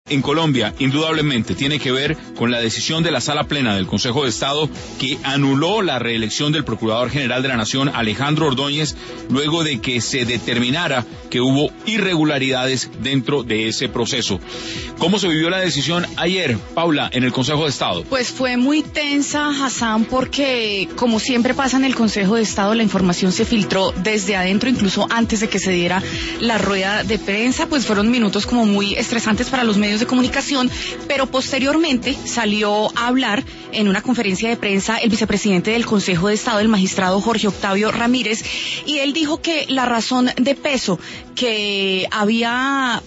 En Colombia, indudablemente, tiene que ver con la decisión de la Sala Plena del Consejo de Estado que anuló la reelección del Procurador General de la Nación, Alejandro Ordóñez, luego de que se determinara que hubo irregularidades dentro de ese proceso. ¿Cómo se vivió la decisión ayer, Paula, en el Consejo de Estado? Pues fue muy tensa, Hassan, porque como siempre pasa en el Consejo de Estado, la información se filtró desde adentro, incluso antes de que se diera la rueda de prensa. Pues fueron minutos como muy estresantes para los medios de comunicación, pero posteriormente salió a hablar en una conferencia de prensa el vicepresidente del Consejo de Estado, el magistrado Jorge Octavio Ramírez, y él dijo que la razón de peso que había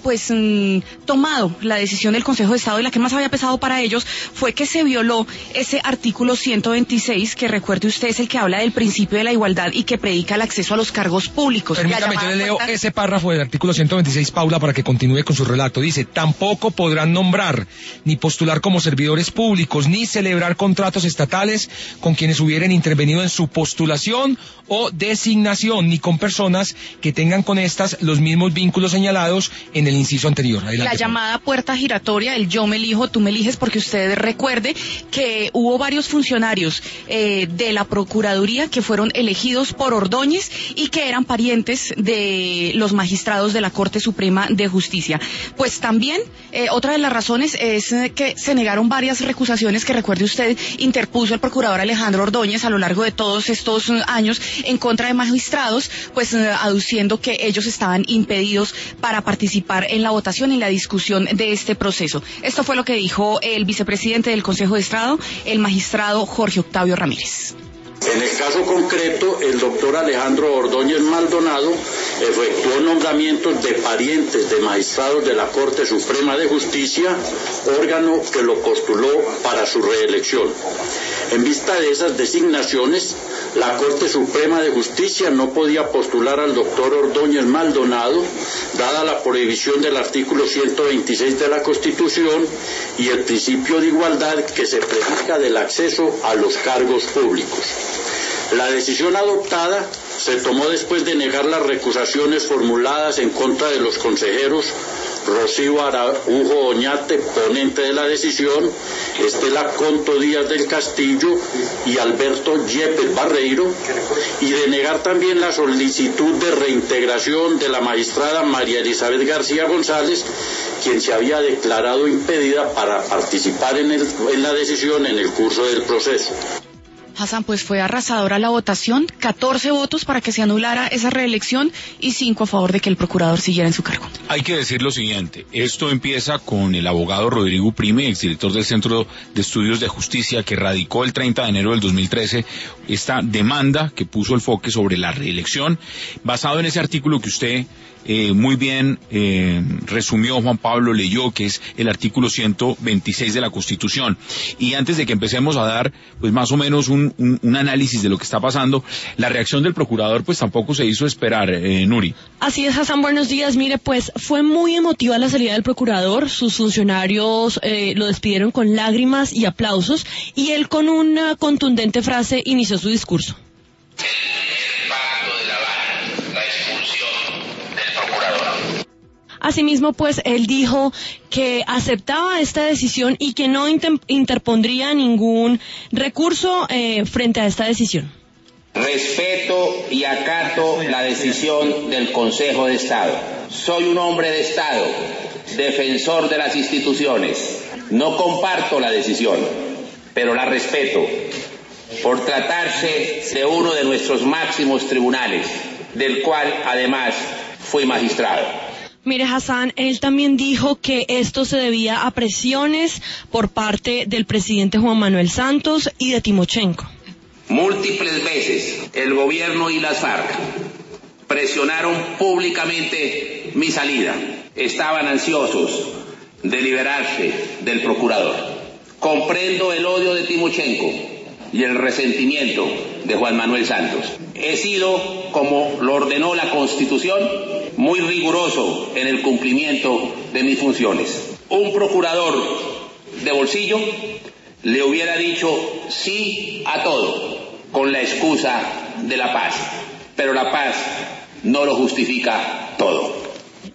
tomado la decisión del Consejo de Estado y la que más había pesado para ellos fue que se violó ese artículo 126, que recuerde usted es el que habla del principio de la igualdad y que predica el acceso a los cargos públicos. Permítame, yo le leo ese párrafo del artículo 126, Paula, para que continúe con su relato. Dice: tampoco podrán nombrar ni postular como servidores públicos ni celebrar contratos estatales con quienes hubieran intervenido en su postulación o designación, ni con personas que tengan con estas los mismos vínculos señalados en el inciso anterior. Adelante, la llamada puerta giratoria, el yo me elijo, tú me eliges, porque usted recuerde que hubo varios funcionarios de la Procuraduría que fueron elegidos por Ordóñez y que eran parientes de los magistrados de la Corte Suprema de Justicia. Pues también otra de las razones es que se negaron varias recusaciones que, recuerde usted, interpuso el procurador Alejandro Ordóñez a lo largo de todos estos años en contra de magistrados, pues aduciendo que ellos estaban impedidos para participar en la votación y la discusión de este proceso. Esto fue lo que dijo el vicepresidente del Consejo de Estado, el magistrado Jorge Octavio Ramírez. En el caso concreto, el doctor Alejandro Ordóñez Maldonado efectuó nombramientos de parientes de magistrados de la Corte Suprema de Justicia, órgano que lo postuló para su reelección. En vista de esas designaciones, la Corte Suprema de Justicia no podía postular al doctor Ordóñez Maldonado, dada la prohibición del artículo 126 de la Constitución y el principio de igualdad que se predica del acceso a los cargos públicos. La decisión adoptada se tomó después de negar las recusaciones formuladas en contra de los consejeros Rocío Araujo Oñate, ponente de la decisión, Estela Conto Díaz del Castillo y Alberto Yepes Barreiro, y de negar también la solicitud de reintegración de la magistrada María Elizabeth García González, quien se había declarado impedida para participar en la decisión en el curso del proceso. Hassan, pues fue arrasadora la votación, 14 votos para que se anulara esa reelección y 5 a favor de que el procurador siguiera en su cargo. Hay que decir lo siguiente, esto empieza con el abogado Rodrigo Uprime, exdirector del Centro de Estudios de Justicia, que radicó el 30 de enero del 2013 esta demanda que puso el foco sobre la reelección, basado en ese artículo que usted muy bien resumió, Juan Pablo, leyó, que es el artículo 126 de la Constitución. Y antes de que empecemos a dar pues más o menos un análisis de lo que está pasando, la reacción del procurador pues tampoco se hizo esperar, Nuri. Así es, Hassan, buenos días. Mire, pues fue muy emotiva la salida del procurador, sus funcionarios lo despidieron con lágrimas y aplausos, y él con una contundente frase inició su discurso. Asimismo, pues, él dijo que aceptaba esta decisión y que no interpondría ningún recurso frente a esta decisión. Respeto y acato la decisión del Consejo de Estado. Soy un hombre de Estado, defensor de las instituciones. No comparto la decisión, pero la respeto, por tratarse de uno de nuestros máximos tribunales, del cual además fui magistrado. Mire, Hassan, él también dijo que esto se debía a presiones por parte del presidente Juan Manuel Santos y de Timochenko. Múltiples veces el gobierno y las FARC presionaron públicamente mi salida. Estaban ansiosos de liberarse del procurador. Comprendo el odio de Timochenko y el resentimiento de Juan Manuel Santos. He sido, como lo ordenó la Constitución, muy riguroso en el cumplimiento de mis funciones. Un procurador de bolsillo le hubiera dicho sí a todo con la excusa de la paz, pero la paz no lo justifica todo.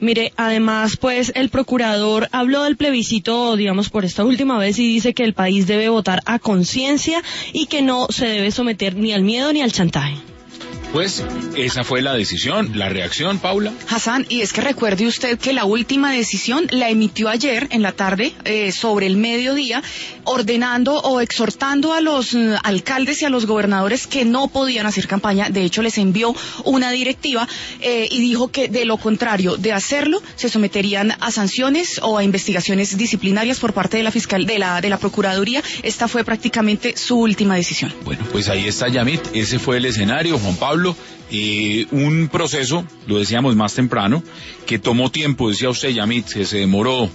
Mire, además, pues el procurador habló del plebiscito, digamos, por esta última vez y dice que el país debe votar a conciencia y que no se debe someter ni al miedo ni al chantaje. Pues esa fue la decisión, la reacción, Paula. Hassan, y es que recuerde usted que la última decisión la emitió ayer en la tarde, sobre el mediodía, ordenando o exhortando a los alcaldes y a los gobernadores que no podían hacer campaña. De hecho, les envió una directiva y dijo que de lo contrario, de hacerlo, se someterían a sanciones o a investigaciones disciplinarias por parte de la de la Procuraduría. Esta fue prácticamente su última decisión. Bueno, pues ahí está Yamit, ese fue el escenario, Juan Pablo. Un proceso, lo decíamos más temprano, que tomó tiempo, decía usted, Yamit, que se demoró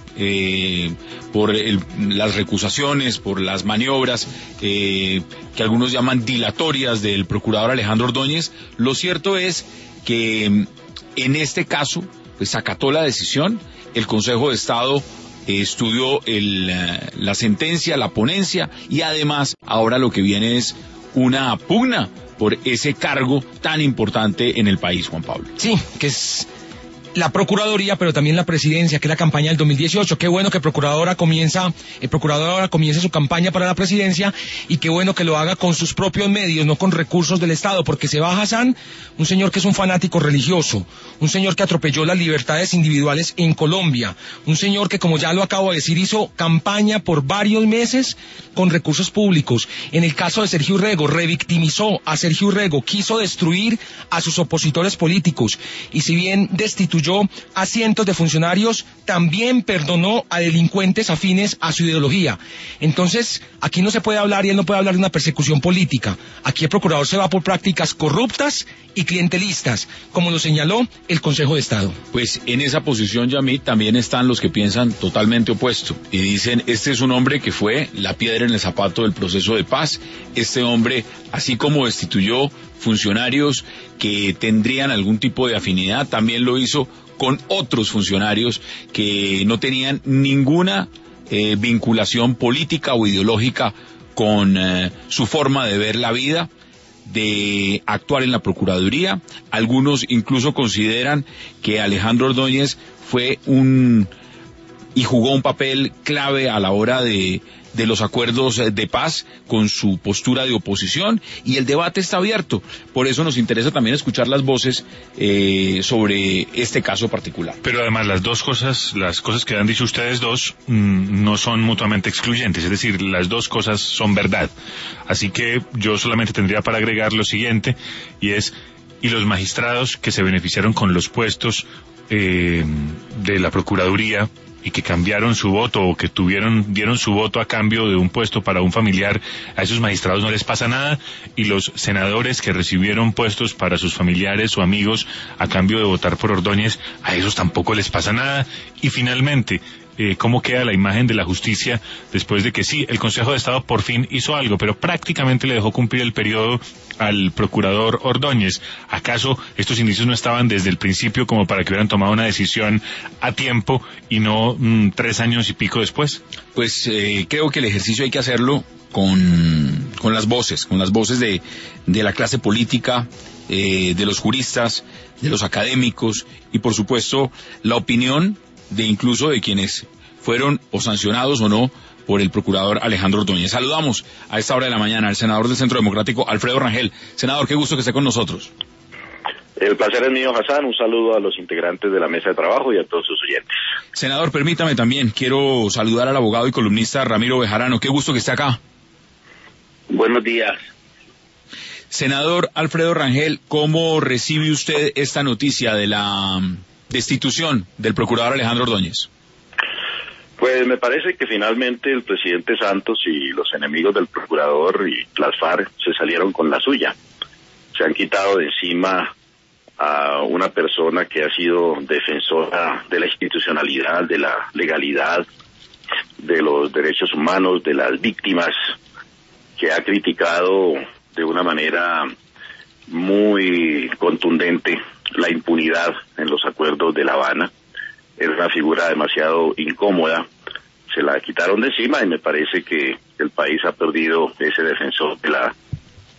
por las recusaciones, por las maniobras que algunos llaman dilatorias del procurador Alejandro Ordóñez. Lo cierto es que en este caso, pues acató la decisión, el Consejo de Estado estudió la sentencia, la ponencia, y además ahora lo que viene es una pugna por ese cargo tan importante en el país, Juan Pablo. Sí, que es la Procuraduría, pero también la Presidencia, que es la campaña del 2018. Qué bueno que el procurador ahora comience su campaña para la Presidencia, y qué bueno que lo haga con sus propios medios, no con recursos del Estado, porque se va Hassan, un señor que es un fanático religioso, un señor que atropelló las libertades individuales en Colombia, un señor que, como ya lo acabo de decir, hizo campaña por varios meses con recursos públicos. En el caso de Sergio Urrego, revictimizó a Sergio Urrego, quiso destruir a sus opositores políticos, y si bien destituyó a cientos de funcionarios, también perdonó a delincuentes afines a su ideología. Entonces, aquí no se puede hablar, y él no puede hablar de una persecución política. Aquí el procurador se va por prácticas corruptas y clientelistas, como lo señaló el Consejo de Estado. Pues en esa posición, Yamit, también están los que piensan totalmente opuesto y dicen, este es un hombre que fue la piedra en el zapato del proceso de paz. Este hombre, así como destituyó funcionarios que tendrían algún tipo de afinidad, también lo hizo con otros funcionarios que no tenían ninguna vinculación política o ideológica con su forma de ver la vida, de actuar en la Procuraduría. Algunos incluso consideran que Alejandro Ordóñez fue y jugó un papel clave a la hora de los acuerdos de paz con su postura de oposición, y el debate está abierto. Por eso nos interesa también escuchar las voces sobre este caso particular. Pero además las cosas que han dicho ustedes dos no son mutuamente excluyentes, es decir, las dos cosas son verdad. Así que yo solamente tendría para agregar lo siguiente, y los magistrados que se beneficiaron con los puestos de la Procuraduría y que cambiaron su voto o que dieron su voto a cambio de un puesto para un familiar, a esos magistrados no les pasa nada, y los senadores que recibieron puestos para sus familiares o amigos a cambio de votar por Ordóñez, a esos tampoco les pasa nada. Y finalmente, ¿cómo queda la imagen de la justicia después de que sí, el Consejo de Estado por fin hizo algo, pero prácticamente le dejó cumplir el periodo al procurador Ordóñez? ¿Acaso estos indicios no estaban desde el principio como para que hubieran tomado una decisión a tiempo y no 3 años y pico después? Pues creo que el ejercicio hay que hacerlo con las voces de la clase política, de los juristas, de los académicos, y por supuesto la opinión incluso de quienes fueron o sancionados o no por el procurador Alejandro Ordóñez. Saludamos a esta hora de la mañana al senador del Centro Democrático, Alfredo Rangel. Senador, qué gusto que esté con nosotros. El placer es mío, Hassan. Un saludo a los integrantes de la mesa de trabajo y a todos sus oyentes. Senador, permítame también, quiero saludar al abogado y columnista Ramiro Bejarano. Qué gusto que esté acá. Buenos días. Senador Alfredo Rangel, ¿cómo recibe usted esta noticia de la destitución del procurador Alejandro Ordóñez? Pues me parece que finalmente el presidente Santos y los enemigos del procurador y las FARC se salieron con la suya. Se han quitado de encima a una persona que ha sido defensora de la institucionalidad, de la legalidad, de los derechos humanos, de las víctimas, que ha criticado de una manera muy contundente la impunidad en los acuerdos de La Habana. Era una figura demasiado incómoda, se la quitaron de encima, y me parece que el país ha perdido ese defensor de la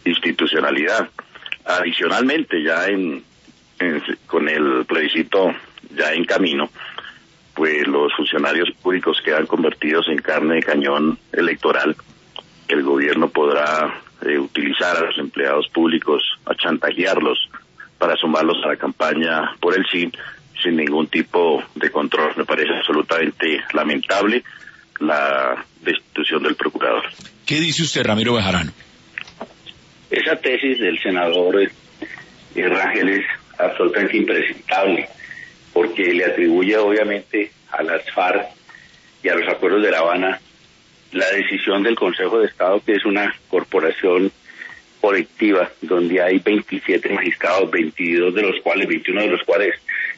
institucionalidad. Adicionalmente, ya con el plebiscito ya en camino, pues los funcionarios públicos quedan convertidos en carne de cañón electoral. El gobierno podrá utilizar a los empleados públicos, a chantajearlos para sumarlos a la campaña por el sí, sin ningún tipo de control. Me parece absolutamente lamentable la destitución del procurador. ¿Qué dice usted, Ramiro Bejarano? Esa tesis del senador Rangel es absolutamente impresentable, porque le atribuye obviamente a las FARC y a los acuerdos de La Habana la decisión del Consejo de Estado, que es una corporación colectiva donde hay 27 magistrados, 21 de los cuales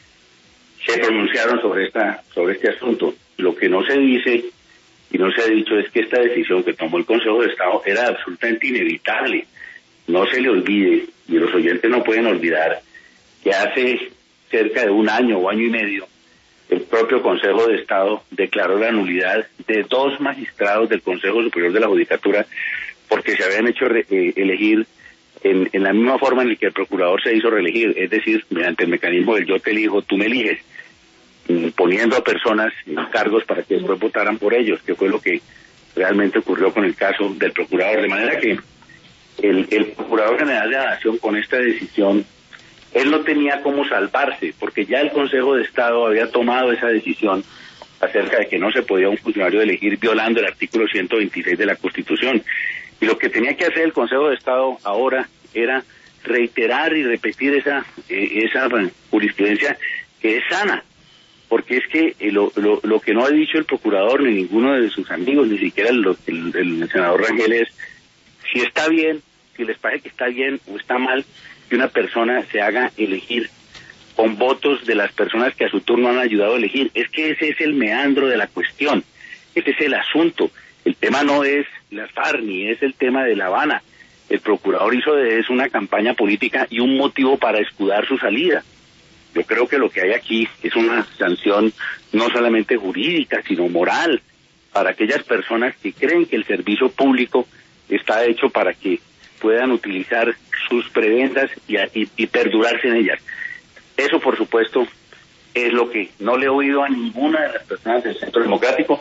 se pronunciaron sobre este asunto. Lo que no se dice y no se ha dicho es que esta decisión que tomó el Consejo de Estado era absolutamente inevitable. No se le olvide, y los oyentes no pueden olvidar, que hace cerca de un año o año y medio el propio Consejo de Estado declaró la nulidad de 2 magistrados del Consejo Superior de la Judicatura porque se habían hecho elegir en la misma forma en la que el procurador se hizo reelegir, es decir, mediante el mecanismo del yo te elijo, tú me eliges, poniendo a personas en cargos para que después votaran por ellos, que fue lo que realmente ocurrió con el caso del procurador. De manera que el Procurador General de la Nación, con esta decisión, él no tenía cómo salvarse, porque ya el Consejo de Estado había tomado esa decisión acerca de que no se podía un funcionario elegir violando el artículo 126 de la Constitución. Y lo que tenía que hacer el Consejo de Estado ahora era reiterar y repetir esa jurisprudencia que es sana, porque es que lo que no ha dicho el procurador ni ninguno de sus amigos, ni siquiera el senador Rangel, es si está bien, si les parece que está bien o está mal que una persona se haga elegir con votos de las personas que a su turno han ayudado a elegir. Es que ese es el meandro de la cuestión, ese es el asunto. El tema no es las FARC ni es el tema de La Habana. El procurador hizo de eso una campaña política y un motivo para escudar su salida. Yo creo que lo que hay aquí es una sanción no solamente jurídica, sino moral, para aquellas personas que creen que el servicio público está hecho para que puedan utilizar sus prebendas y perdurarse en ellas. Eso, por supuesto, es lo que no le he oído a ninguna de las personas del Centro Democrático,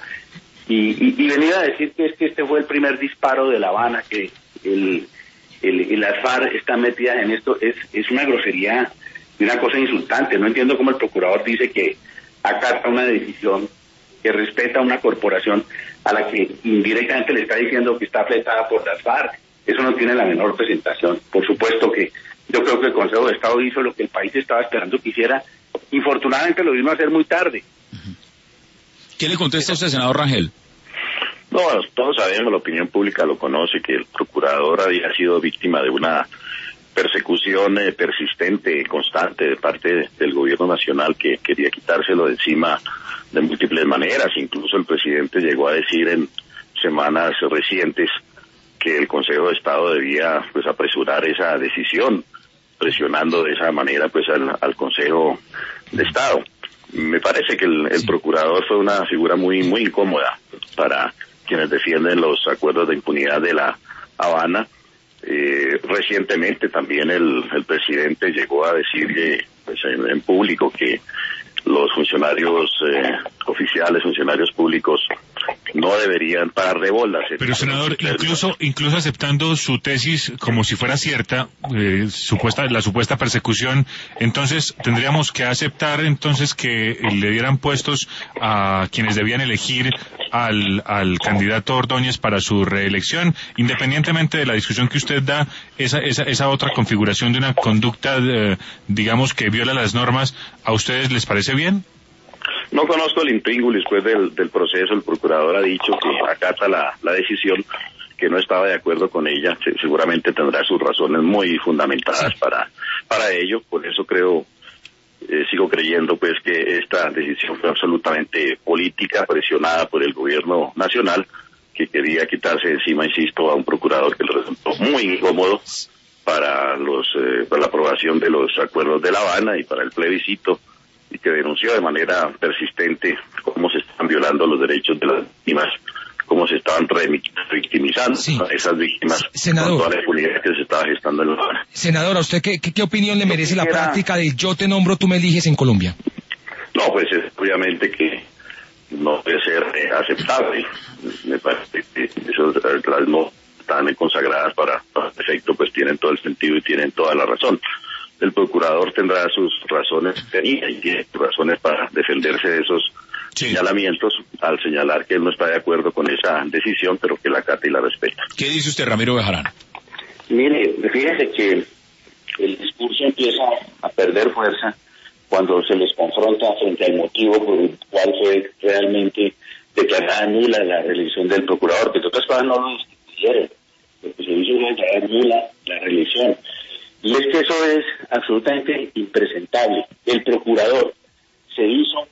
y venir a decir que es que este fue el primer disparo de La Habana, que las FARC están metidas en esto, es una grosería y una cosa insultante. No entiendo cómo el procurador dice que acata una decisión, que respeta a una corporación a la que indirectamente le está diciendo que está fletada por las FARC. Eso no tiene la menor presentación. Por supuesto que yo creo que el Consejo de Estado hizo lo que el país estaba esperando que hiciera. Infortunadamente lo vino a hacer muy tarde. ¿Qué le contesta usted, senador Rangel? No, todos sabemos, la opinión pública lo conoce, que el procurador había sido víctima de una persecución persistente, constante de parte del gobierno nacional, que quería quitárselo de encima de múltiples maneras. Incluso el presidente llegó a decir en semanas recientes que el Consejo de Estado debía pues apresurar esa decisión, presionando de esa manera pues al Consejo de Estado. Me parece que el procurador fue una figura muy incómoda para quienes defienden los acuerdos de impunidad de La Habana. Recientemente también el presidente llegó a decir que pues en público que los funcionarios oficiales, funcionarios públicos, no deberían parar de bolas. Pero, senador, incluso aceptando su tesis como si fuera cierta, la supuesta persecución, entonces tendríamos que aceptar entonces que le dieran puestos a quienes debían elegir al candidato Ordóñez para su reelección, independientemente de la discusión que usted da, esa otra configuración de una conducta, digamos, que viola las normas, ¿a ustedes les parece bien? No conozco el intríngulo después del proceso. El procurador ha dicho que acata la decisión, que no estaba de acuerdo con ella. Seguramente tendrá sus razones muy fundamentadas para ello. Por eso sigo creyendo pues que esta decisión fue absolutamente política, presionada por el gobierno nacional, que quería quitarse de encima, insisto, a un procurador que le resultó muy incómodo para la aprobación de los acuerdos de La Habana y para el plebiscito, y que denunció de manera persistente cómo se están violando los derechos de las víctimas, cómo se estaban revictimizando a esas víctimas, senador, con toda la impunidad que se estaba gestando en La Habana. Senador, ¿a usted qué opinión le merece la práctica de yo te nombro, tú me eliges en Colombia? No, pues obviamente que no puede ser aceptable. Me parece que las no están consagradas para efecto, pues tienen todo el sentido y tienen toda la razón. El procurador tendrá sus razones, tenía y tiene razones para defenderse de esos señalamientos, al señalar que él no está de acuerdo con esa decisión, pero que la acata y la respeta. ¿Qué dice usted, Ramiro Bejarano? Mire, fíjese que el discurso empieza a perder fuerza cuando se les confronta frente al motivo por el cual fue realmente declarada nula la reelección del procurador, que de otras cosas no lo discutieron. Lo que se hizo fue declarar nula la reelección. Y es que eso es absolutamente impresentable. El procurador se hizo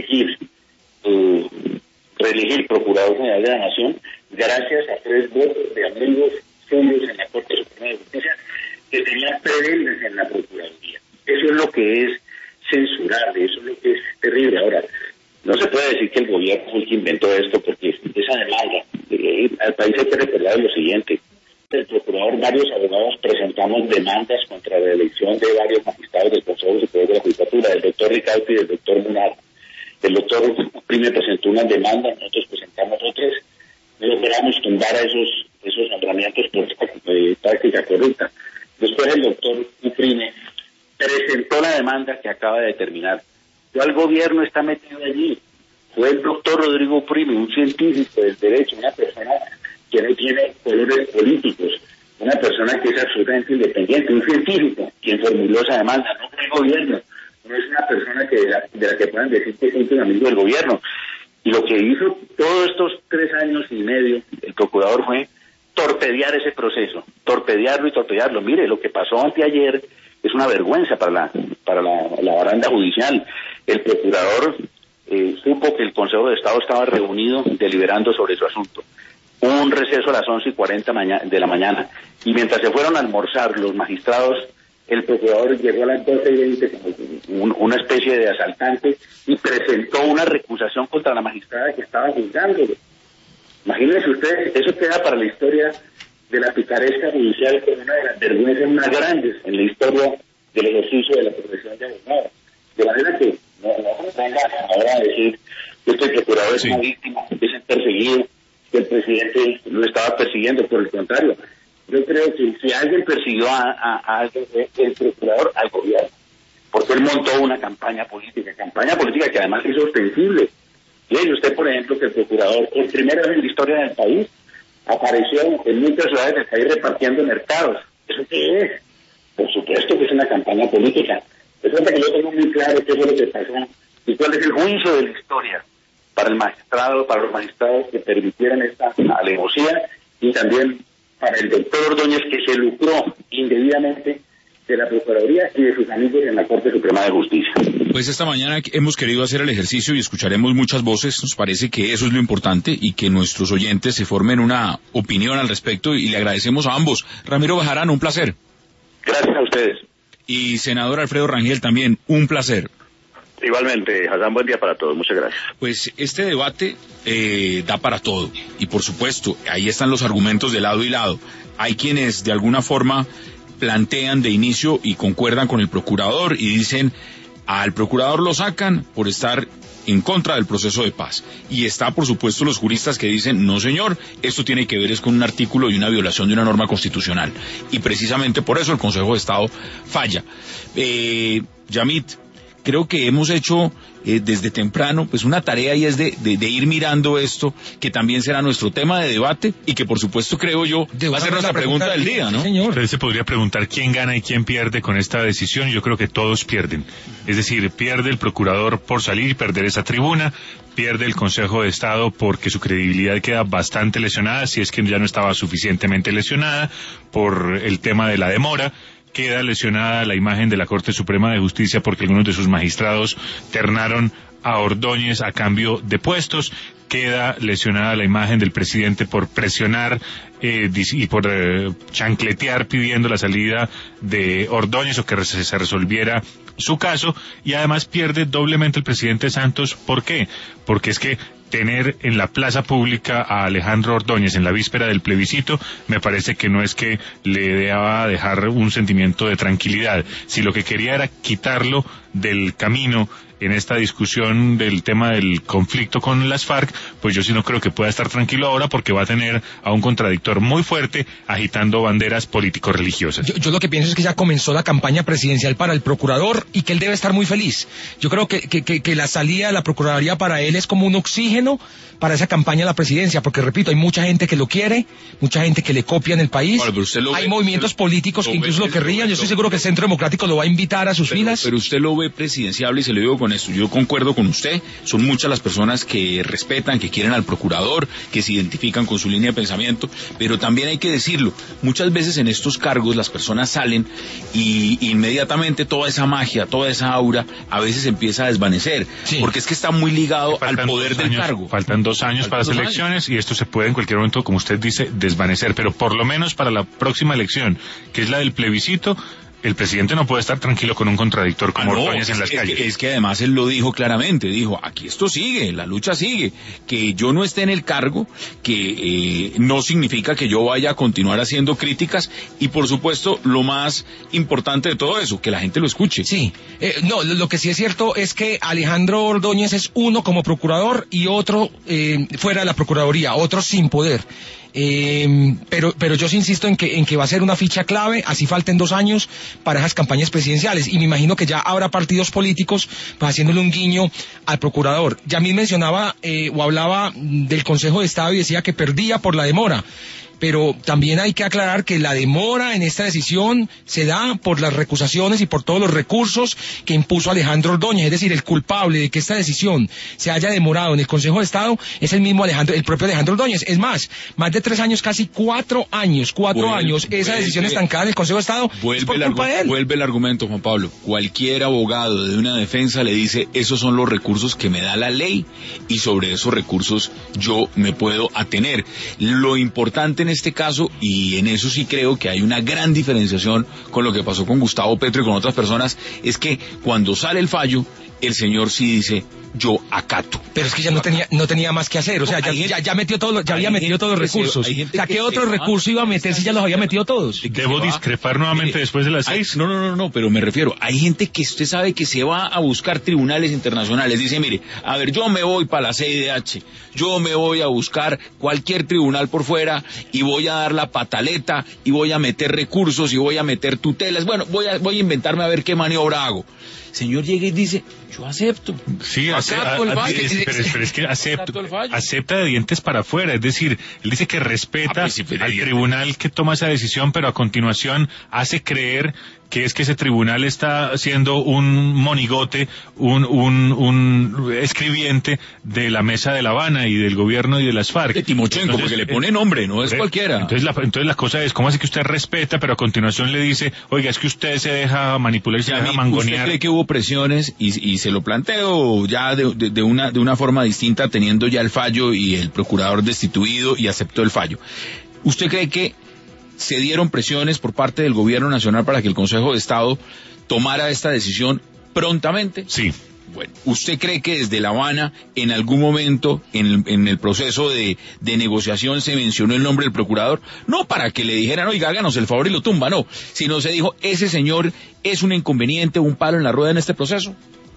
reelegir Procurador General de la Nación gracias a 3 votos de amigos suyos en la Corte Suprema de Justicia que tenían prebendas en la Procuraduría. Eso es lo que es censurable, eso es lo que es terrible. Ahora, no se puede decir que el gobierno fue el que inventó esto, porque esa demanda, al país hay que recordar lo siguiente: el procurador, varios abogados presentamos demandas contra la elección de varios magistrados del Consejo Superior de la Judicatura, del doctor Ricaurte y del doctor Munar. El doctor Prime presentó una demanda, nosotros presentamos otras, no logramos tumbar a esos nombramientos por práctica corrupta. Después el doctor Prime presentó la demanda que acaba de terminar. ¿Cuál gobierno está metido allí? Fue el doctor Rodrigo Prime, un científico del derecho, una persona que no tiene colores políticos, una persona que es absolutamente independiente, un científico quien formuló esa demanda, no fue el gobierno, no es una persona de la que puedan decir que es un amigo del gobierno. Y lo que hizo todos estos 3 años y medio el procurador fue torpedear ese proceso, torpedearlo. Mire, lo que pasó anteayer es una vergüenza para la baranda judicial. El procurador supo que el Consejo de Estado estaba reunido deliberando sobre su asunto. Hubo un receso a las 11:40 de la mañana, y mientras se fueron a almorzar los magistrados, el procurador llegó a las 12:20 como una especie de asaltante y presentó una recusación contra la magistrada que estaba juzgándolo. Imagínense ustedes, eso queda para la historia de la picaresca judicial como una de las vergüenzas más grandes en la historia del ejercicio de la profesión de abogado. De manera que no venga ahora a decir que este procurador es una víctima, que es perseguido, que el presidente lo estaba persiguiendo. Por el contrario, yo creo que si alguien persiguió a alguien, el procurador al gobierno, porque él montó una campaña política que además es ostensible. Y usted, por ejemplo, que el procurador, por primera vez en la historia del país, apareció en muchas ciudades del país repartiendo mercados. ¿Eso qué es? Por supuesto que es una campaña política. Resulta que yo tengo muy claro qué fue lo que pasó y cuál es el juicio de la historia para los magistrados que permitieran esta alevosía, y también para el doctor Ordóñez, que se lucró indebidamente de la Procuraduría y de sus amigos en la Corte Suprema de Justicia. Pues esta mañana hemos querido hacer el ejercicio y escucharemos muchas voces. Nos parece que eso es lo importante y que nuestros oyentes se formen una opinión al respecto, y le agradecemos a ambos. Ramiro Bejarano, un placer. Gracias a ustedes. Y senador Alfredo Rangel, también un placer. Igualmente, Hassan, buen día para todos. Muchas gracias. Pues este debate da para todo, y por supuesto, ahí están los argumentos de lado y lado. Hay quienes de alguna forma plantean de inicio y concuerdan con el procurador y dicen: al procurador lo sacan por estar en contra del proceso de paz. Y está, por supuesto, los juristas que dicen: no señor, esto tiene que ver es con un artículo y una violación de una norma constitucional. Y precisamente por eso el Consejo de Estado falla. Yamit, creo que hemos hecho desde temprano pues una tarea, y es de ir mirando esto, que también será nuestro tema de debate, y que por supuesto, creo yo, va a ser nuestra pregunta del día, ¿no? Señor. Usted se podría preguntar quién gana y quién pierde con esta decisión. Yo creo que todos pierden. Es decir, pierde el procurador por salir y perder esa tribuna, pierde el Consejo de Estado porque su credibilidad queda bastante lesionada, si es que ya no estaba suficientemente lesionada por el tema de la demora. Queda lesionada la imagen de la Corte Suprema de Justicia porque algunos de sus magistrados ternaron a Ordóñez a cambio de puestos. Queda lesionada la imagen del presidente por presionar y por chancletear pidiendo la salida de Ordóñez, o que se resolviera su caso. Y además pierde doblemente el presidente Santos. ¿Por qué? Porque es que tener en la plaza pública a Alejandro Ordóñez en la víspera del plebiscito, me parece que no es que le deba dejar un sentimiento de tranquilidad. Si lo que quería era quitarlo del camino en esta discusión del tema del conflicto con las FARC, pues yo sí no creo que pueda estar tranquilo ahora, porque va a tener a un contradictor muy fuerte agitando banderas político-religiosas. Yo lo que pienso es que ya comenzó la campaña presidencial para el procurador y que él debe estar muy feliz. Yo creo que la salida de la Procuraduría para él es como un oxígeno para esa campaña de la presidencia, porque repito, hay mucha gente que lo quiere, mucha gente que le copia en el país, hay movimientos políticos que incluso lo querrían. Yo estoy seguro que el Centro Democrático lo va a invitar a sus filas. Pero usted lo ve presidenciable, y se lo digo con esto, yo concuerdo con usted, son muchas las personas que respetan, que quieren al procurador, que se identifican con su línea de pensamiento, pero también hay que decirlo, muchas veces en estos cargos las personas salen y inmediatamente toda esa magia, toda esa aura, a veces empieza a desvanecer, porque es que está muy ligado al poder del cargo. Faltan 2 años para las elecciones y esto se puede en cualquier momento, como usted dice, desvanecer, pero por lo menos para la próxima elección, que es la del plebiscito, el presidente no puede estar tranquilo con un contradictor como Ordóñez en las calles. Es que además él lo dijo claramente, dijo, aquí esto sigue, la lucha sigue, que yo no esté en el cargo, que no significa que yo vaya a continuar haciendo críticas, y por supuesto, lo más importante de todo eso, que la gente lo escuche. Sí, no, lo que sí es cierto es que Alejandro Ordóñez es uno como procurador y otro fuera de la Procuraduría, otro sin poder. Pero yo sí insisto en que va a ser una ficha clave, así falten 2 años para esas campañas presidenciales, y me imagino que ya habrá partidos políticos pues, haciéndole un guiño al procurador. Yamil mencionaba o hablaba del Consejo de Estado y decía que perdía por la demora. Pero también hay que aclarar que la demora en esta decisión se da por las recusaciones y por todos los recursos que impuso Alejandro Ordóñez. Es decir, el culpable de que esta decisión se haya demorado en el Consejo de Estado es el propio Alejandro Ordóñez. Es más de 3 años, casi 4 años, esa decisión estancada en el Consejo de Estado es por culpa de él. Vuelve el argumento, Juan Pablo. Cualquier abogado de una defensa le dice, esos son los recursos que me da la ley y sobre esos recursos yo me puedo atener. Lo importante en este caso, y en eso sí creo que hay una gran diferenciación con lo que pasó con Gustavo Petro y con otras personas, es que cuando sale el fallo, el señor sí dice, yo acato. Pero es que ya no tenía más que hacer, o sea, ya metió todo, ya había metido todos los recursos. O sea, ¿qué otro recurso iba a meter si ya los había metido todos? ¿Debo discrepar nuevamente después de las 6? No, pero me refiero, hay gente que usted sabe que se va a buscar tribunales internacionales, dice, mire, a ver, yo me voy para la CIDH, yo me voy a buscar cualquier tribunal por fuera y voy a dar la pataleta y voy a meter recursos y voy a meter tutelas, bueno, voy a inventarme a ver qué maniobra hago. Señor llega y dice, yo acepto. Sí, pero es que acepta de dientes para afuera, es decir, él dice que respeta al tribunal que toma esa decisión, pero a continuación hace creer que es que ese tribunal está siendo un monigote, un escribiente de la Mesa de La Habana y del gobierno y de las FARC. De Timochenko, porque le pone nombre, no es cualquiera. Entonces la cosa es, ¿cómo hace que usted respeta, pero a continuación le dice, oiga, es que usted se deja manipular y se deja mangonear? ¿Usted cree que hubo presiones, y se lo planteo ya de una forma distinta, teniendo ya el fallo y el procurador destituido y aceptó el fallo? ¿Usted cree que se dieron presiones por parte del gobierno nacional para que el Consejo de Estado tomara esta decisión prontamente? Sí. Bueno, ¿usted cree que desde La Habana, en algún momento, en el proceso de negociación, se mencionó el nombre del procurador? No para que le dijeran, oiga, háganos el favor y lo tumba, no. Sino se dijo, ese señor es un inconveniente, un palo en la rueda en este proceso.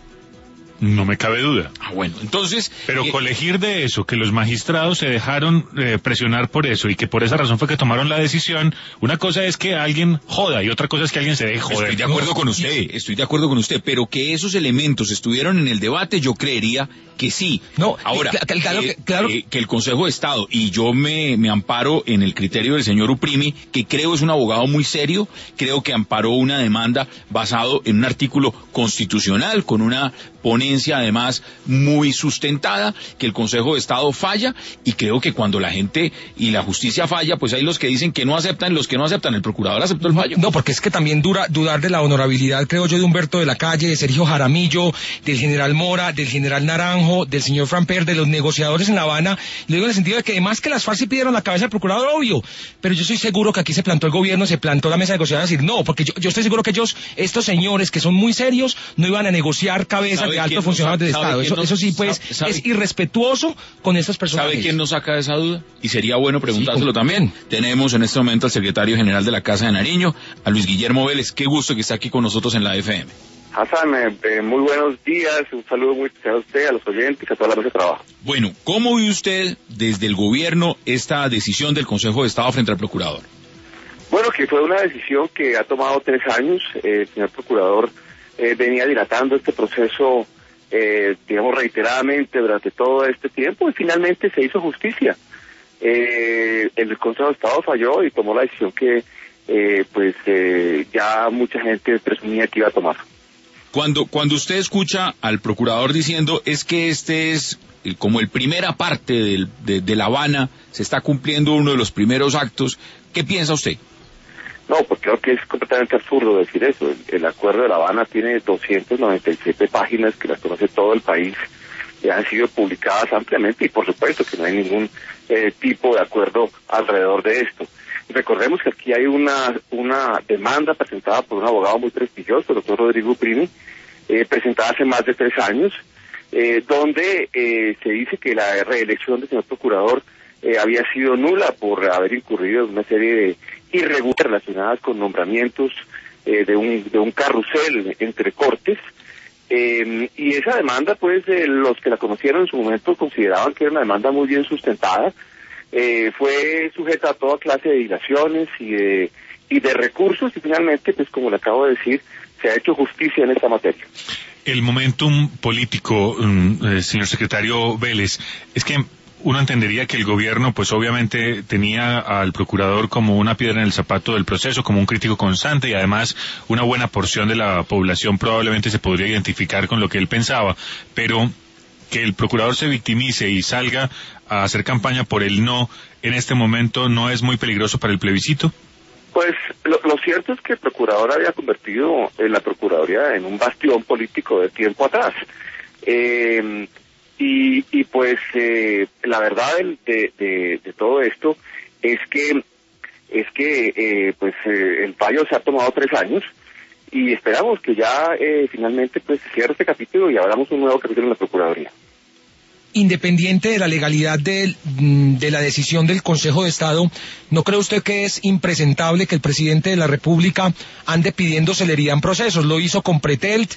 No me cabe duda. Bueno, entonces... Pero colegir de eso, que los magistrados se dejaron presionar por eso y que por esa razón fue que tomaron la decisión, una cosa es que alguien joda y otra cosa es que alguien se deje joder. Estoy de acuerdo con usted, pero que esos elementos estuvieron en el debate, yo creería que sí. No, ahora, claro. Que el Consejo de Estado, y yo me amparo en el criterio del señor Uprimi, que creo es un abogado muy serio, creo que amparó una demanda basado en un artículo constitucional, con una ponencia además muy sustentada, que el Consejo de Estado falla, y creo que cuando la gente y la justicia falla, pues hay los que dicen que no aceptan, los que no aceptan. El procurador aceptó el fallo. No, porque es que también dudar de la honorabilidad, creo yo, de Humberto de la Calle, de Sergio Jaramillo, del general Mora, del general Naranjo, del señor Framper, de los negociadores en La Habana. Lo digo en el sentido de que además que las FARC sí pidieron la cabeza del procurador, obvio, pero yo estoy seguro que aquí se plantó el gobierno, se plantó la mesa de negociación a decir no, porque yo estoy seguro que estos señores que son muy serios no iban a negociar cabezas de altos los funcionarios del Estado. Eso sí, pues, es irrespetuoso con estas personas. ¿Sabe quién nos saca de esa duda? Y sería bueno preguntárselo también. Tenemos en este momento al secretario general de la Casa de Nariño, a Luis Guillermo Vélez. Qué gusto que está aquí con nosotros en la FM. Hassan, muy buenos días, un saludo muy especial a usted, a los oyentes, a toda la mesa de trabajo. Bueno, ¿cómo ve usted desde el gobierno esta decisión del Consejo de Estado frente al procurador? Bueno, que fue una decisión que ha tomado 3 años. El señor procurador venía dilatando este proceso, digamos, reiteradamente durante todo este tiempo y finalmente se hizo justicia. El Consejo de Estado falló y tomó la decisión que ya mucha gente presumía que iba a tomar. Cuando usted escucha al procurador diciendo es que este es como el primera parte de La Habana, se está cumpliendo uno de los primeros actos, ¿qué piensa usted? No, pues creo que es completamente absurdo decir eso. El Acuerdo de La Habana tiene 297 páginas que las conoce todo el país, que han sido publicadas ampliamente y por supuesto que no hay ningún tipo de acuerdo alrededor de esto. Recordemos que aquí hay una demanda presentada por un abogado muy prestigioso, el doctor Rodrigo Primi, presentada hace más de 3 años, donde se dice que la reelección del señor procurador había sido nula por haber incurrido en una serie de irregularidades relacionadas con nombramientos de un carrusel entre cortes, y esa demanda, pues, los que la conocieron en su momento consideraban que era una demanda muy bien sustentada. Fue sujeta a toda clase de dilaciones y de recursos y finalmente, pues como le acabo de decir, se ha hecho justicia en esta materia. El momentum político, señor secretario Vélez, es que uno entendería que el gobierno, pues obviamente tenía al procurador como una piedra en el zapato del proceso, como un crítico constante y además una buena porción de la población probablemente se podría identificar con lo que él pensaba, pero que el procurador se victimice y salga a hacer campaña por el no en este momento no es muy peligroso para el plebiscito. Pues lo cierto es que el procurador había convertido en la procuraduría en un bastión político de tiempo atrás. La verdad de todo esto es que el fallo se ha tomado 3 años y esperamos que ya finalmente pues se cierre este capítulo y abramos un nuevo capítulo en la procuraduría. Independiente de la legalidad de la decisión del Consejo de Estado, ¿no cree usted que es impresentable que el presidente de la República ande pidiendo celeridad en procesos? Lo hizo con Pretelt,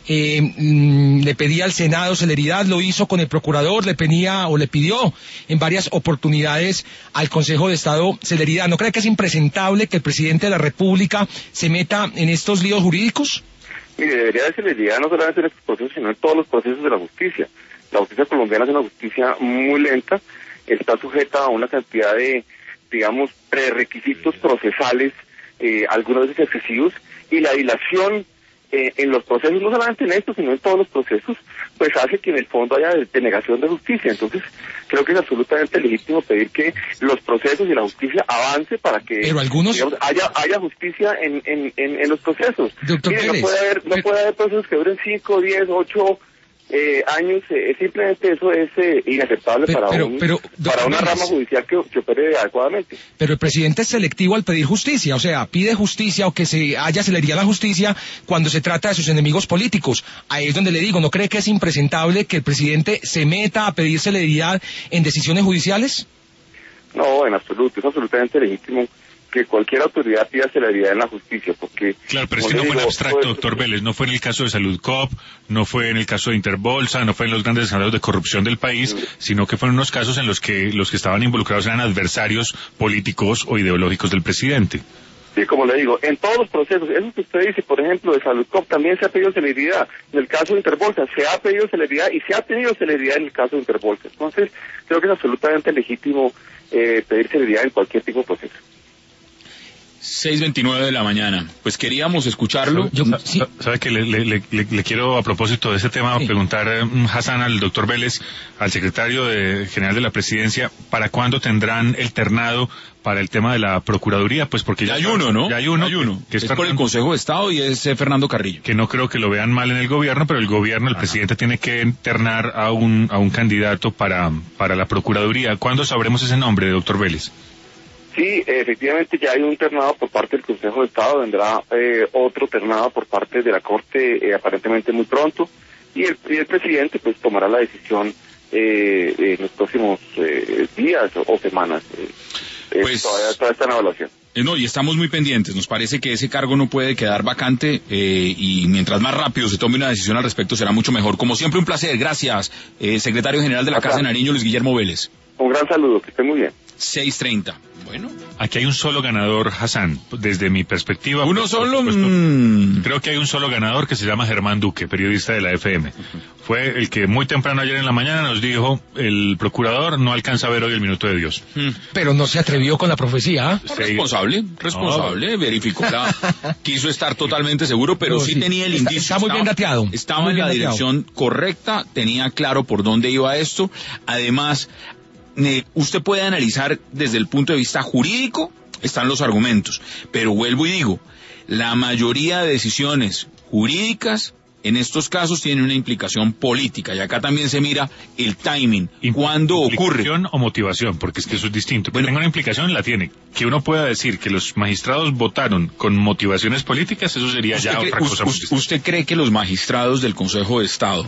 le pedía al Senado celeridad, lo hizo con el procurador, le pidió en varias oportunidades al Consejo de Estado celeridad. ¿No cree que es impresentable que el presidente de la República se meta en estos líos jurídicos? Mire, debería de celeridad no solamente en estos procesos, sino en todos los procesos de la justicia. La justicia colombiana es una justicia muy lenta, está sujeta a una cantidad de, digamos, prerequisitos procesales, algunas veces excesivos, y la dilación en los procesos, no solamente en estos, sino en todos los procesos, pues hace que en el fondo haya denegación de justicia. Entonces, creo que es absolutamente legítimo pedir que los procesos y la justicia avance para que digamos, haya justicia en los procesos. Mire, no puede haber procesos que duren 5, 10, 8 años, simplemente eso es inaceptable para una rama judicial que opere adecuadamente. Pero el presidente es selectivo al pedir justicia, o sea, pide justicia o que se haya celeridad la justicia cuando se trata de sus enemigos políticos. Ahí es donde le digo, ¿no cree que es impresentable que el presidente se meta a pedir celeridad en decisiones judiciales? No, en absoluto, es absolutamente legítimo que cualquier autoridad pida celeridad en la justicia, porque... Claro, pero es que no fue en abstracto, doctor Vélez, no fue en el caso de Saludcop, no fue en el caso de Interbolsa, no fue en los grandes escándalos de corrupción del país, sino que fueron unos casos en los que estaban involucrados eran adversarios políticos o ideológicos del presidente. Sí, como le digo, en todos los procesos, eso que usted dice, por ejemplo, de Saludcop, también se ha pedido celeridad. En el caso de Interbolsa se ha pedido celeridad y se ha tenido celeridad en el caso de Interbolsa. Entonces, creo que es absolutamente legítimo pedir celeridad en cualquier tipo de proceso. 6:29 de la mañana. Pues queríamos escucharlo. ¿Sabe que le quiero, a propósito de ese tema, preguntar, Hassan, al doctor Vélez, al secretario general de la Presidencia, ¿para cuándo tendrán el ternado para el tema de la Procuraduría? Pues porque ya hay uno, ¿no? Ya hay uno. Que es por el Consejo de Estado y es Fernando Carrillo. Que no creo que lo vean mal en el gobierno, pero el gobierno, el presidente tiene que ternar a un candidato para la Procuraduría. ¿Cuándo sabremos ese nombre, doctor Vélez? Sí, efectivamente ya hay un ternado por parte del Consejo de Estado, vendrá otro ternado por parte de la Corte aparentemente muy pronto. y el presidente pues tomará la decisión en los próximos días o semanas. Pues, todavía está en evaluación. No, y estamos muy pendientes. Nos parece que ese cargo no puede quedar vacante y mientras más rápido se tome una decisión al respecto será mucho mejor. Como siempre, un placer. Gracias, secretario general de la Casa de Nariño, Luis Guillermo Vélez. Un gran saludo, que esté muy bien. 6:30. Bueno. Aquí hay un solo ganador, Hassan, desde mi perspectiva. ¿Uno solo? Creo que hay un solo ganador que se llama Germán Duque, periodista de la FM. Fue el que muy temprano ayer en la mañana nos dijo, el procurador no alcanza a ver hoy el minuto de Dios. Pero no se atrevió con la profecía. Sí. Responsable, verificó quiso estar totalmente seguro, pero sí tenía el indicio. Está muy bien dateado. Estaba en la dirección correcta, tenía claro por dónde iba esto. Además, usted puede analizar desde el punto de vista jurídico, están los argumentos, pero vuelvo y digo, la mayoría de decisiones jurídicas en estos casos tienen una implicación política, y acá también se mira el timing, cuándo ocurre. ¿Implicación o motivación? Porque es que eso es distinto. Bueno, tenga una implicación, la tiene. Que uno pueda decir que los magistrados votaron con motivaciones políticas, eso sería ya otra cosa. ¿Usted cree que los magistrados del Consejo de Estado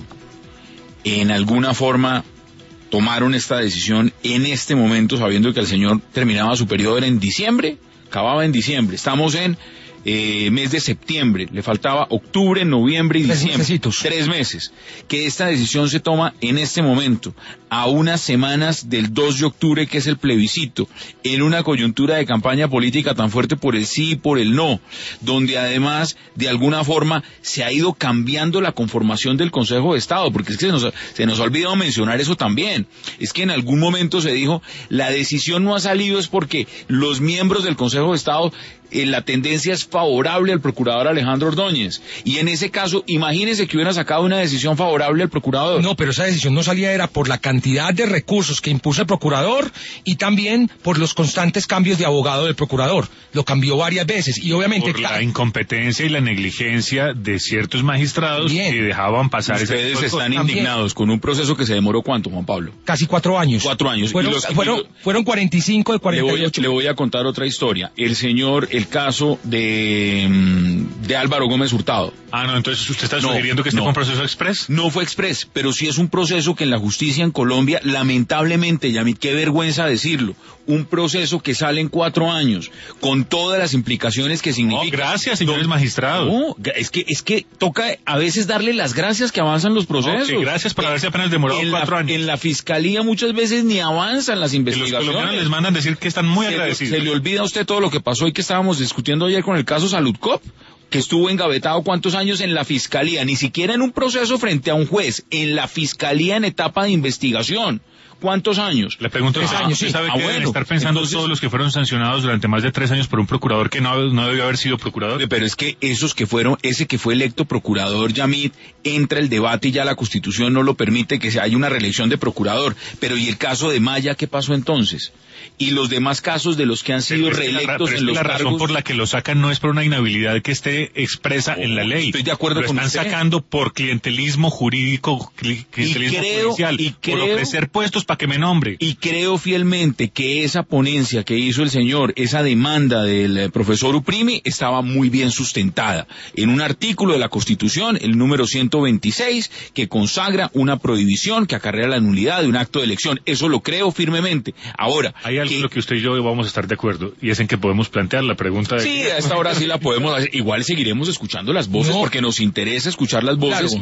en alguna forma tomaron esta decisión en este momento, sabiendo que el señor terminaba su periodo en diciembre, acababa en diciembre, estamos en mes de septiembre, le faltaba octubre, noviembre y diciembre, 3 meses, que esta decisión se toma en este momento, a unas semanas del 2 de octubre, que es el plebiscito, en una coyuntura de campaña política tan fuerte por el sí y por el no, donde además, de alguna forma, se ha ido cambiando la conformación del Consejo de Estado, porque es que se nos ha olvidado mencionar eso también. Es que en algún momento se dijo, la decisión no ha salido es porque los miembros del Consejo de Estado, la tendencia es favorable al procurador Alejandro Ordóñez, y en ese caso, imagínense que hubiera sacado una decisión favorable al procurador. No, pero esa decisión no salía, era por la cantidad de recursos que impuso el procurador y también por los constantes cambios de abogado del procurador. Lo cambió varias veces y obviamente... Por la incompetencia y la negligencia de ciertos magistrados que dejaban pasar ese... Ustedes están indignados con un proceso que se demoró, ¿cuánto, Juan Pablo? Casi 4 años. 4 años. Fueron 45 de 48. Le voy a contar otra historia. El caso de Álvaro Gómez Hurtado. No, entonces usted está sugiriendo que este fue un proceso express. No fue express, pero sí es un proceso que en la justicia en Colombia, lamentablemente, Yamit, qué vergüenza decirlo, un proceso que sale en 4 años, con todas las implicaciones que significa. Gracias, señores magistrados. No, es que toca a veces darle las gracias que avanzan los procesos. Gracias por haberse apenas demorado 4 años. En la fiscalía muchas veces ni avanzan las investigaciones. Los colombianos les mandan decir que están muy agradecidos. Se le olvida a usted todo lo que pasó y que estábamos discutiendo ayer con el caso Saludcop, que estuvo engavetado ¿cuántos años en la fiscalía? Ni siquiera en un proceso frente a un juez, en la fiscalía en etapa de investigación. ¿Cuántos años? Le pregunto, 3 años, ¿usted sabe que deben estar pensando todos los que fueron sancionados durante más de 3 años por un procurador que no debió haber sido procurador? Pero es que ese que fue electo procurador, Yamit, entra el debate y ya la Constitución no lo permite que haya una reelección de procurador. Pero ¿y el caso de Maya qué pasó entonces? Y los demás casos de los que han sido reelectos en los cargos. La razón por la que lo sacan no es por una inhabilidad que esté expresa en la ley. Estoy de acuerdo con usted. Lo están sacando por clientelismo jurídico, judicial, por ofrecer puestos para que me nombre. Y creo fielmente que esa ponencia que hizo el señor, esa demanda del profesor Uprimi, estaba muy bien sustentada en un artículo de la Constitución, el número 126, que consagra una prohibición que acarrea la nulidad de un acto de elección. Eso lo creo firmemente. Ahora, hay algo en lo que usted y yo vamos a estar de acuerdo, y es en que podemos plantear la pregunta de... Sí, a esta hora sí la podemos hacer. Igual seguiremos escuchando las voces, porque nos interesa escuchar las voces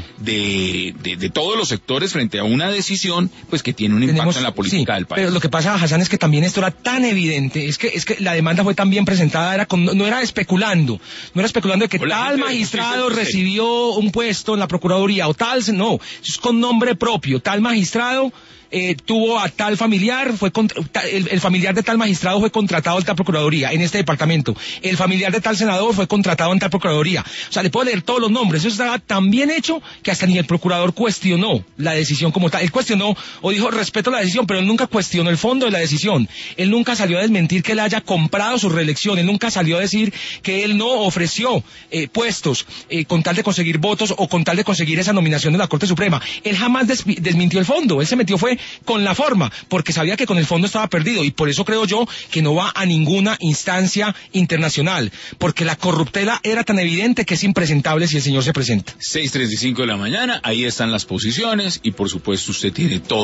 de todos los sectores frente a una decisión pues que tiene un impacto en la política del país. Pero lo que pasa, Hassan, es que también esto era tan evidente, es que la demanda fue tan bien presentada, no era especulando de que tal magistrado recibió un puesto en la Procuraduría o tal, no, eso es con nombre propio, tal magistrado tuvo a tal familiar, el familiar de tal magistrado fue contratado en tal procuraduría, en este departamento, el familiar de tal senador fue contratado en tal procuraduría, o sea, le puedo leer todos los nombres, eso estaba tan bien hecho que hasta ni el procurador cuestionó la decisión como tal, él cuestionó o dijo respeto la decisión, pero él nunca cuestionó el fondo de la decisión, él nunca salió a desmentir que él haya comprado su reelección, él nunca salió a decir que él no ofreció puestos con tal de conseguir votos o con tal de conseguir esa nominación de la Corte Suprema, él jamás desmintió el fondo, él se metió fue fue con la forma, porque sabía que con el fondo estaba perdido, y por eso creo yo que no va a ninguna instancia internacional, porque la corruptela era tan evidente que es impresentable si el señor se presenta. 6:35 de la mañana, ahí están las posiciones, y por supuesto usted tiene todo